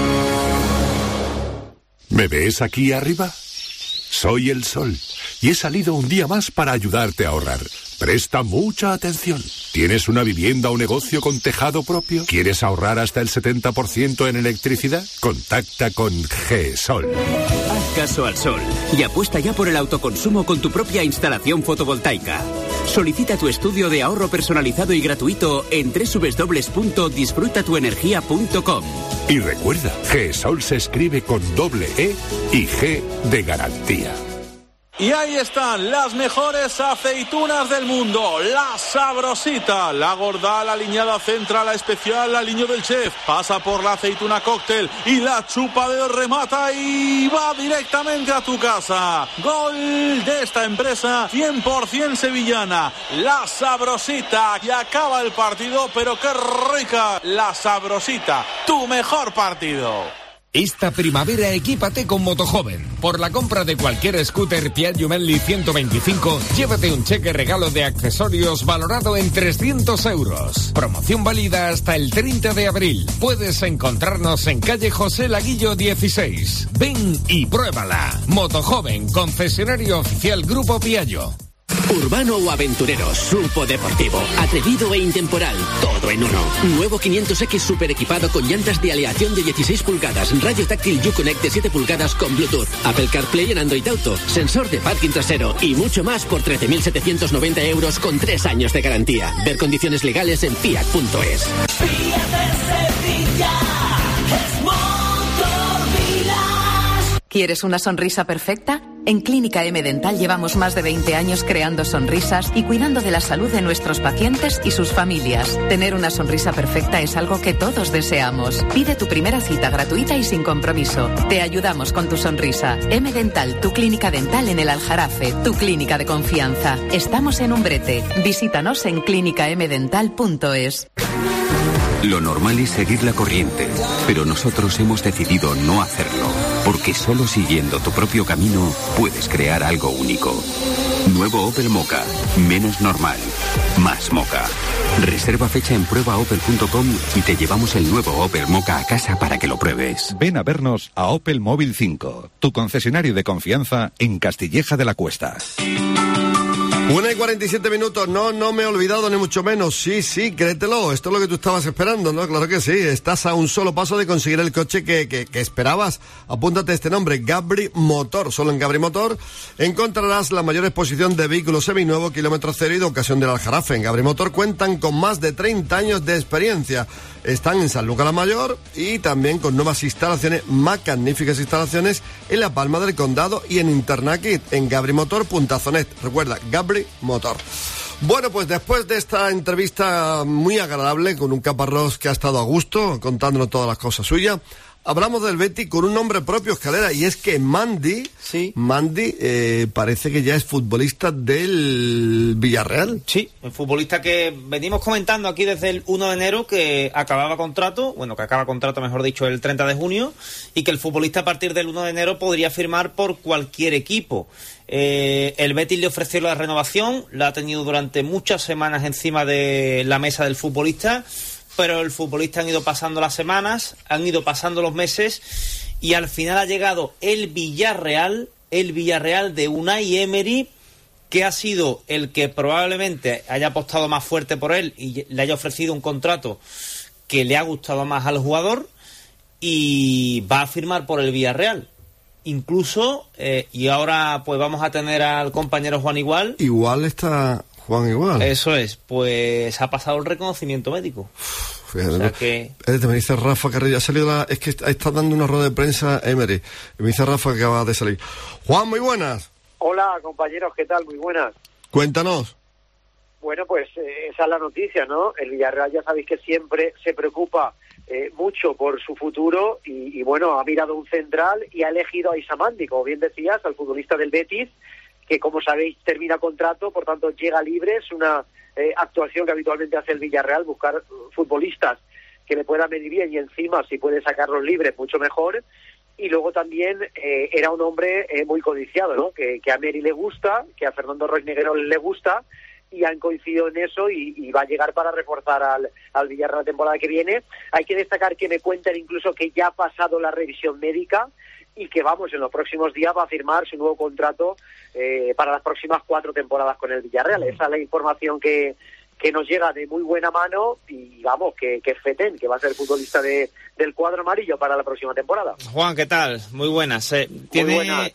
¿Me ves aquí arriba? Soy el sol y he salido un día más para ayudarte a ahorrar. Presta mucha atención. ¿Tienes una vivienda o negocio con tejado propio? ¿Quieres ahorrar hasta el 70% en electricidad? Contacta con GESOL. Haz caso al sol y apuesta ya por el autoconsumo con tu propia instalación fotovoltaica. Solicita tu estudio de ahorro personalizado y gratuito en www.disfrutatuenergia.com. Y recuerda, GESOL se escribe con doble E y G de garantía. Y ahí están las mejores aceitunas del mundo. La Sabrosita, la gorda, la aliñada central, la especial, la aliño del chef. Pasa por la aceituna cóctel y la chupa de remata y va directamente a tu casa. Gol de esta empresa 100% sevillana. La Sabrosita. Y acaba el partido, pero qué rica. La Sabrosita, tu mejor partido. Esta primavera equípate con Motojoven. Por la compra de cualquier scooter Piaggio Bentley 125, llévate un cheque regalo de accesorios valorado en 300 euros. Promoción válida hasta el 30 de abril. Puedes encontrarnos en calle José Laguillo 16. Ven y pruébala. Motojoven, concesionario oficial Grupo Piaggio. Urbano o aventurero, supo deportivo, atrevido e intemporal, todo en uno. Nuevo 500X super equipado con llantas de aleación de 16 pulgadas, radio táctil Uconnect de 7 pulgadas con Bluetooth, Apple CarPlay en Android Auto, sensor de parking trasero y mucho más por 13.790 euros con 3 años de garantía. Ver condiciones legales en fiat.es. ¿Quieres una sonrisa perfecta? En Clínica M Dental llevamos más de 20 años creando sonrisas y cuidando de la salud de nuestros pacientes y sus familias. Tener una sonrisa perfecta es algo que todos deseamos. Pide tu primera cita gratuita y sin compromiso. Te ayudamos con tu sonrisa. M Dental, tu clínica dental en el Aljarafe, tu clínica de confianza. Estamos en Umbrete. Visítanos en clínicamdental.es. Lo normal es seguir la corriente, pero nosotros hemos decidido no hacerlo, porque solo siguiendo tu propio camino puedes crear algo único. Nuevo Opel Mokka, menos normal, más Mokka. Reserva fecha en pruebaopel.com y te llevamos el nuevo Opel Mokka a casa para que lo pruebes. Ven a vernos a Opel Móvil 5, tu concesionario de confianza en Castilleja de la Cuesta. 1:47, no me he olvidado ni mucho menos, sí, créetelo, esto es lo que tú estabas esperando, ¿no? Claro que sí, estás a un solo paso de conseguir el coche que esperabas. Apúntate este nombre, Gabri Motor. Solo en Gabri Motor encontrarás la mayor exposición de vehículos seminuevos, kilómetro cero y de ocasión del Aljarafe. En Gabri Motor cuentan con más de 30 años de experiencia. Están en Sanlúcar la Mayor y también con nuevas instalaciones, magníficas instalaciones en La Palma del Condado y en Internakit, en gabrimotor.net. Recuerda, Gabri Motor. Bueno, pues después de esta entrevista muy agradable con un Caparrós que ha estado a gusto contándonos todas las cosas suyas, hablamos del Betis con un nombre propio, Escalera, y es que Mandy parece que ya es futbolista del Villarreal. Sí, el futbolista que venimos comentando aquí desde el 1 de enero que acaba contrato, mejor dicho, el 30 de junio, y que el futbolista a partir del 1 de enero podría firmar por cualquier equipo. El Betis le ofreció la renovación, la ha tenido durante muchas semanas encima de la mesa del futbolista, pero el futbolista han ido pasando las semanas, han ido pasando los meses y al final ha llegado el Villarreal de Unai Emery, que ha sido el que probablemente haya apostado más fuerte por él y le haya ofrecido un contrato que le ha gustado más al jugador y va a firmar por el Villarreal. Incluso, y ahora pues vamos a tener al compañero Juan Igual. Igual está Juan Igual. Eso es, pues ha pasado el reconocimiento médico. Fíjate, o sea que... me dice Rafa Carrillo, ha salido es que está dando una rueda de prensa Emery. Me dice Rafa que acaba de salir. Juan, muy buenas. Hola, compañeros, ¿qué tal? Muy buenas. Cuéntanos. Bueno, pues esa es la noticia, ¿no? El Villarreal ya sabéis que siempre se preocupa mucho por su futuro y bueno, ha mirado un central y ha elegido a Isa Mandi, como bien decías, al futbolista del Betis, que como sabéis termina contrato, por tanto llega libre. Es una actuación que habitualmente hace el Villarreal, buscar futbolistas que le puedan venir bien y encima si puede sacarlos libres mucho mejor. Y luego también era un hombre muy codiciado, ¿no? Que a Meri le gusta, que a Fernando Roigneguerol le gusta, y han coincidido en eso y va a llegar para reforzar al Villarreal la temporada que viene. Hay que destacar que me cuentan incluso que ya ha pasado la revisión médica y que en los próximos días va a firmar su nuevo contrato para las próximas 4 temporadas con el Villarreal. Esa es la información que nos llega de muy buena mano y que Feten, que va a ser futbolista del cuadro amarillo para la próxima temporada. Juan, ¿qué tal? Muy buenas. Tiene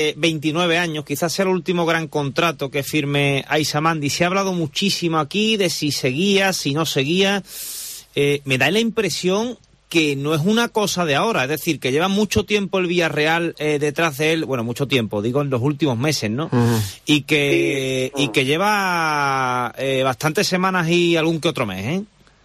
29 años, quizás sea el último gran contrato que firme Aissa Mandi. Se ha hablado muchísimo aquí de si seguía, si no seguía. Me da la impresión que no es una cosa de ahora, es decir, que lleva mucho tiempo el Villarreal detrás de él, bueno, mucho tiempo, digo en los últimos meses, ¿no? Y que lleva bastantes semanas y algún que otro mes, ¿eh?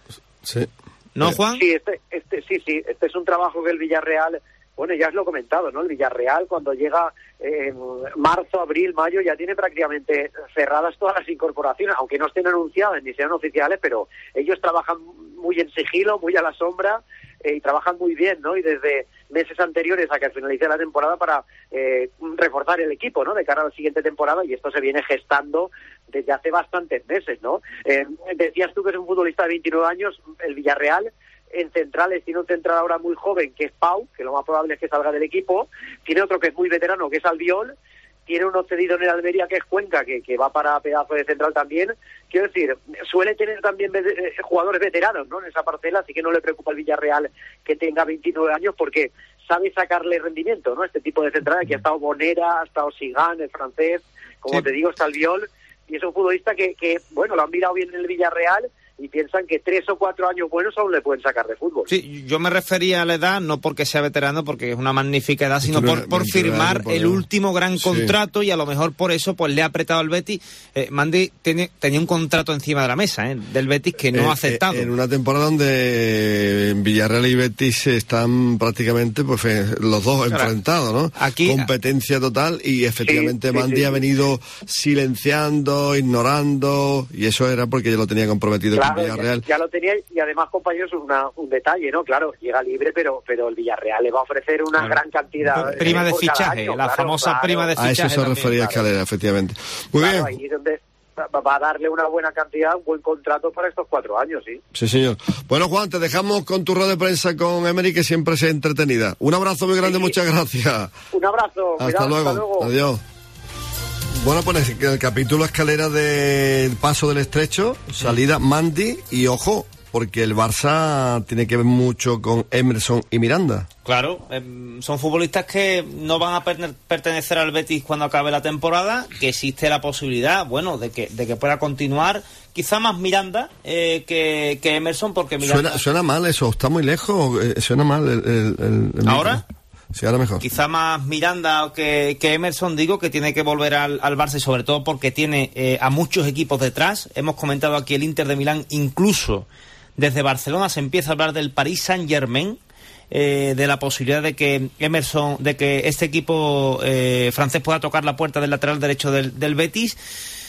Sí. ¿No, Juan? Sí, este es un trabajo que el Villarreal, ya os lo he comentado, ¿no? El Villarreal cuando llega en marzo, abril, mayo, ya tiene prácticamente cerradas todas las incorporaciones, aunque no estén anunciadas ni sean oficiales, pero ellos trabajan muy en sigilo, muy a la sombra, y trabajan muy bien, ¿no? Y desde meses anteriores a que finalice la temporada para reforzar el equipo, ¿no? De cara a la siguiente temporada, y esto se viene gestando desde hace bastantes meses, ¿no? Decías tú que es un futbolista de 29 años, el Villarreal en centrales tiene un central ahora muy joven que es Pau, que lo más probable es que salga del equipo, tiene otro que es muy veterano que es Albiol, tiene uno cedido en el Almería que es Cuenca, que va para pedazo de central también. Quiero decir, suele tener también jugadores veteranos, ¿no? En esa parcela, así que no le preocupa al Villarreal que tenga 29 años porque sabe sacarle rendimiento, ¿no? Este tipo de central, aquí ha estado Bonera, ha estado Sigán, el francés, como te digo, está Albiol, y es un futbolista que lo han mirado bien en el Villarreal y piensan que 3 o 4 años buenos aún le pueden sacar de fútbol. Sí, yo me refería a la edad, no porque sea veterano, porque es una magnífica edad, sino por firmar el último gran contrato, y a lo mejor por eso pues le ha apretado al Betis. Mandi tenía un contrato encima de la mesa, del Betis, que no ha aceptado. En una temporada donde Villarreal y Betis están prácticamente los dos enfrentados, ¿no? Aquí, competencia total, y efectivamente Mandi ha venido silenciando, ignorando, y eso era porque ya lo tenía comprometido. Claro, ya lo tenía, y además, compañeros, un detalle, ¿no? Claro, llega libre, pero el Villarreal le va a ofrecer una gran cantidad. Prima de fichaje, año, la famosa prima de fichaje. A eso se refería Escalera, efectivamente. Muy bien. Ahí es donde va a darle una buena cantidad, un buen contrato para estos 4 años, sí. Sí, señor. Bueno, Juan, te dejamos con tu rueda de prensa con Emery, que siempre sea entretenida. Un abrazo muy grande, muchas gracias. Un abrazo. Hasta luego. Adiós. Bueno, pues el capítulo Escalera del paso del Estrecho, salida Mandi, y ojo, porque el Barça tiene que ver mucho con Emerson y Miranda. Claro, son futbolistas que no van a pertenecer al Betis cuando acabe la temporada, que existe la posibilidad, de que pueda continuar, quizá más Miranda que Emerson, porque Miranda... Suena mal eso, está muy lejos, suena mal el ¿ahora? Sí, ahora mejor. Quizá más Miranda que Emerson, digo, que tiene que volver al Barça, y sobre todo porque tiene a muchos equipos detrás. Hemos comentado aquí el Inter de Milán, incluso desde Barcelona se empieza a hablar del Paris Saint-Germain, de la posibilidad de que este equipo francés pueda tocar la puerta del lateral derecho del Betis.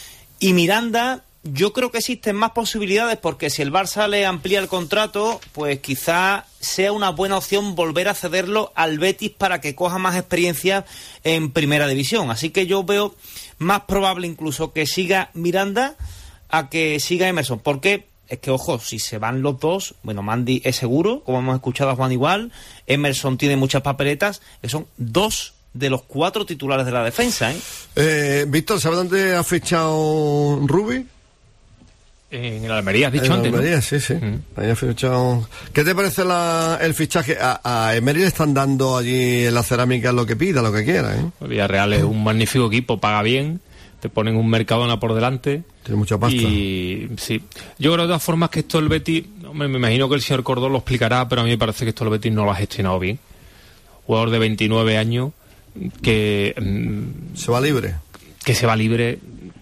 Y Miranda, yo creo que existen más posibilidades, porque si el Barça le amplía el contrato, pues quizá sea una buena opción volver a cederlo al Betis para que coja más experiencia en primera división. Así que yo veo más probable incluso que siga Miranda a que siga Emerson, porque es que, ojo, si se van los dos, Mandi es seguro, como hemos escuchado a Juan igual, Emerson tiene muchas papeletas, que son 2 de los 4 titulares de la defensa, Víctor, ¿sabe dónde ha fichado Rubi? En el Almería, has dicho antes, ¿no? En Almería, sí. Ahí ha fichado. ¿Qué te parece el fichaje? A Emery le están dando allí en la cerámica lo que pida, lo que quiera, El Villarreal es un magnífico equipo, paga bien, te ponen un Mercadona por delante. Tiene mucha pasta. Y sí, yo creo de todas formas que esto el Betis, me imagino que el señor Cordón lo explicará, pero a mí me parece que esto el Betis no lo ha gestionado bien. Jugador de 29 años que... se va libre. Que se va libre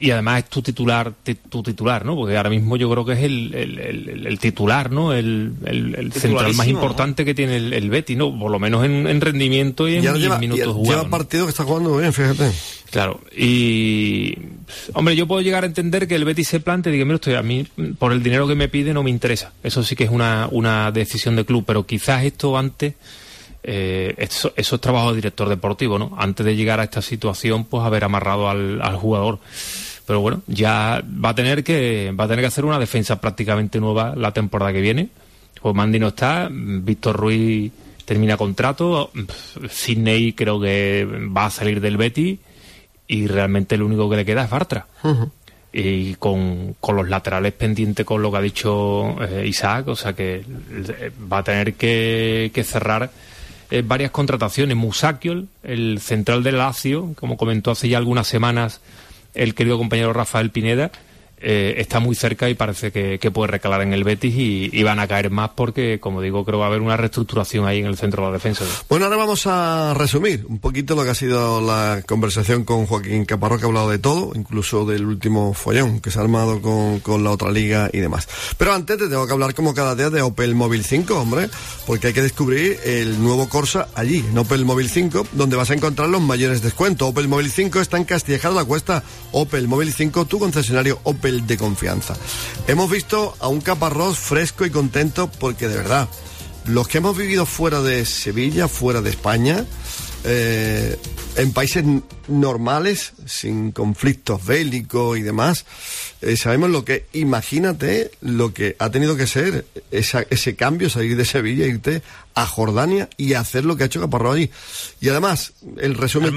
y además es tu titular, ¿no? Porque ahora mismo yo creo que es el titular, ¿no? El central más importante, ¿no?, que tiene el Betis, ¿no? Por lo menos en rendimiento y en minutos jugados. Lleva partido que está jugando bien, fíjate. Claro, y hombre, yo puedo llegar a entender que el Betis se plante y diga, mira, a mí por el dinero que me pide no me interesa. Eso sí que es una decisión de club, pero quizás esto antes, eso es trabajo de director deportivo, ¿no? Antes de llegar a esta situación, pues haber amarrado al jugador. Pero bueno, ya va a tener que hacer una defensa prácticamente nueva la temporada que viene. Pues Mandy no está, Víctor Ruiz termina contrato, Sidney creo que va a salir del Betis y realmente lo único que le queda es Bartra. Uh-huh. Y con los laterales pendientes con lo que ha dicho Isaac, o sea que va a tener que cerrar varias contrataciones. Musakiol, el central del Lazio, como comentó hace ya algunas semanas el querido compañero Rafael Pineda, está muy cerca y parece que puede recalar en el Betis y van a caer más porque, como digo, creo que va a haber una reestructuración ahí en el centro de la defensa. Bueno, ahora vamos a resumir un poquito lo que ha sido la conversación con Joaquín Caparrós, que ha hablado de todo, incluso del último follón que se ha armado con la otra liga y demás. Pero antes te tengo que hablar como cada día de Opel Móvil 5, hombre, porque hay que descubrir el nuevo Corsa allí, en Opel Móvil 5, donde vas a encontrar los mayores descuentos. Opel Móvil 5 está en Castilleja de la Cuesta. Opel Móvil 5, tu concesionario Opel de confianza. Hemos visto a un Caparrós fresco y contento porque, de verdad, los que hemos vivido fuera de Sevilla, fuera de España, en países normales, sin conflictos bélicos y demás, sabemos lo que, imagínate lo que ha tenido que ser ese cambio, salir de Sevilla, irte a Jordania y hacer lo que ha hecho Caparrós allí. Y además, el resumen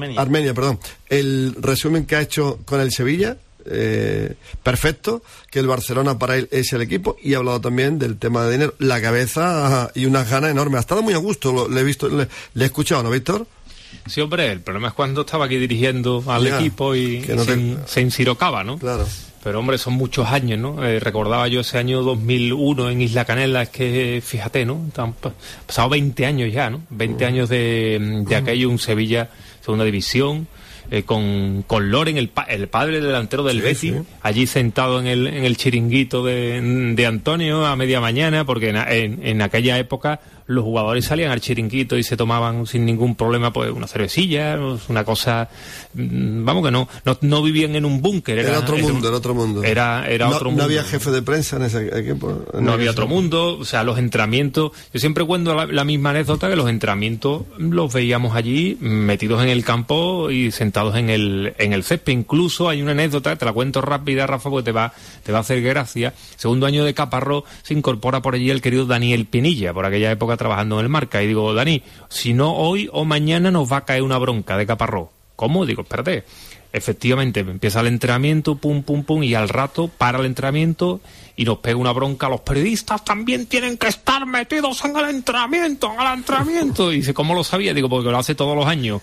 el resumen que ha hecho con el Sevilla, perfecto, que el Barcelona para él es el equipo, y ha hablado también del tema de dinero, la cabeza y unas ganas enormes. Ha estado muy a gusto, le he escuchado, ¿no, Víctor? Sí, hombre, el problema es cuando estaba aquí dirigiendo al equipo y se ensirocaba, ¿no? Claro. Pero, hombre, son muchos años, ¿no? Recordaba yo ese año 2001 en Isla Canela, es que, fíjate, ¿no? Han pasado 20 años ya, ¿no? 20 años de aquello, un Sevilla, segunda división, con Loren, el padre delantero del Betis, allí sentado en el chiringuito de Antonio a media mañana, porque en aquella época los jugadores salían al chiringuito y se tomaban sin ningún problema pues una cervecilla, una cosa, vamos, que no vivían en un búnker. Era otro mundo. Era otro mundo. No había jefe de prensa en ese equipo. No había otro mundo, o sea, los entrenamientos, yo siempre cuento la misma anécdota, que los entrenamientos los veíamos allí metidos en el campo y sentados en el césped. Incluso hay una anécdota, te la cuento rápida, Rafa, porque te va a hacer gracia. Segundo año de Caparrós, se incorpora por allí el querido Daniel Pinilla, por aquella época trabajando en el Marca, y digo, Dani, si no hoy o mañana nos va a caer una bronca de Caparrós. ¿Cómo? Digo, espérate. Efectivamente, empieza el entrenamiento, pum, y al rato para el entrenamiento y nos pega una bronca. Los periodistas también tienen que estar metidos en el entrenamiento. Y dice, ¿cómo lo sabía? Digo, porque lo hace todos los años.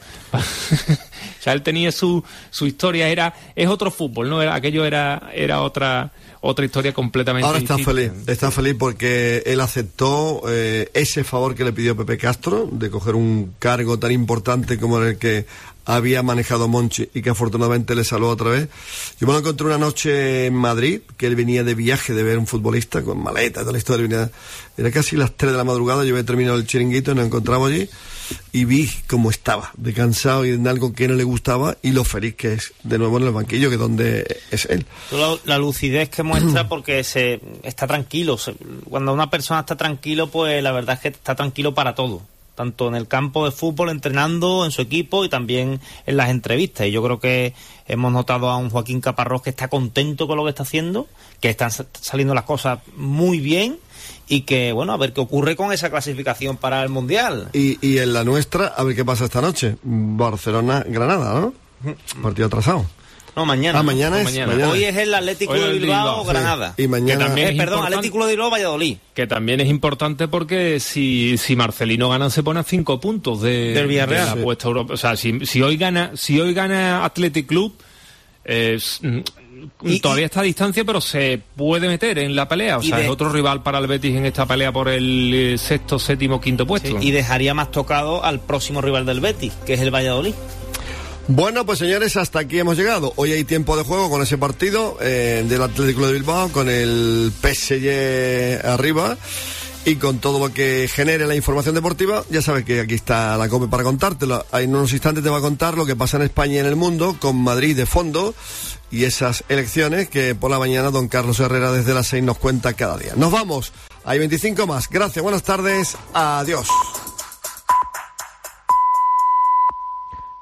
O sea, él tenía su historia, es otro fútbol, ¿no? Aquello era otra historia completamente Ahora distinta. Está feliz porque él aceptó ese favor que le pidió Pepe Castro, de coger un cargo tan importante como el que había manejado Monchi y que afortunadamente le salvó otra vez. Yo me lo encontré una noche en Madrid, que él venía de viaje de ver un futbolista con maleta, toda la historia. Era casi las 3 de la madrugada, yo había terminado el chiringuito y nos encontramos allí y vi cómo estaba, de cansado y en algo que no le gustaba, y lo feliz que es de nuevo en el banquillo, que donde es él. La lucidez que muestra, porque está tranquilo. Cuando una persona está tranquilo, pues la verdad es que está tranquilo para todo, tanto en el campo de fútbol, entrenando en su equipo, y también en las entrevistas. Y yo creo que hemos notado a un Joaquín Caparrós que está contento con lo que está haciendo, que están saliendo las cosas muy bien, y que, bueno, a ver qué ocurre con esa clasificación para el Mundial. Y en la nuestra, a ver qué pasa esta noche. Barcelona-Granada, ¿no? Partido atrasado. No, mañana. Mañana. Hoy es el Atlético de Bilbao, Granada. Sí. Y mañana... Atlético de Bilbao, Valladolid. Que también es importante porque si Marcelino gana, se pone a 5 puntos del Villarreal. De la apuesta europea. O sea, si hoy gana Athletic Club, todavía está a distancia, pero se puede meter en la pelea. O sea, es otro rival para el Betis en esta pelea por el 6º, 7º, 5º puesto. Sí, y dejaría más tocado al próximo rival del Betis, que es el Valladolid. Bueno, pues señores, hasta aquí hemos llegado. Hoy hay tiempo de juego con ese partido del Atlético de Bilbao, con el PSG arriba y con todo lo que genere la información deportiva. Ya sabes que aquí está la COPE para contártelo. En unos instantes te va a contar lo que pasa en España y en el mundo, con Madrid de fondo y esas elecciones que por la mañana don Carlos Herrera desde las 6 nos cuenta cada día. Nos vamos, hay 25 más. Gracias, buenas tardes, adiós.